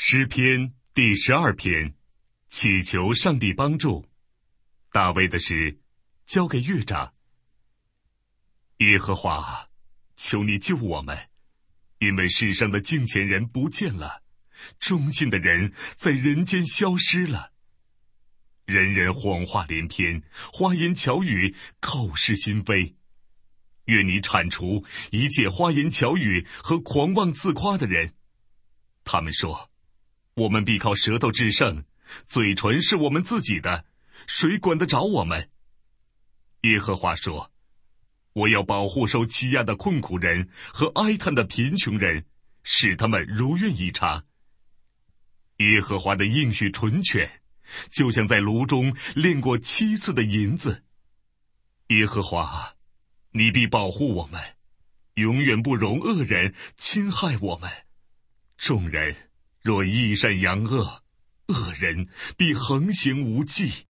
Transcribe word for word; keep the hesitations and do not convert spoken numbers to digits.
诗篇第十二篇，祈求上帝帮助。大卫的诗交给乐长。耶和华，求你救我们，因为世上的敬虔人不见了，忠信的人在人间消失了。人人谎话连篇，花言巧语，口是心非。愿你铲除一切花言巧语和狂妄自夸的人。他们说，我们必靠舌头制胜，嘴唇是我们自己的，谁管得着我们？耶和华说，我要保护受欺压的困苦人和哀叹的贫穷人，使他们如愿以偿。耶和华的应许纯全，就像在炉中炼过七次的银子。耶和华，你必保护我们，永远不容恶人侵害我们。众人若益善扬恶，恶人必横行无忌。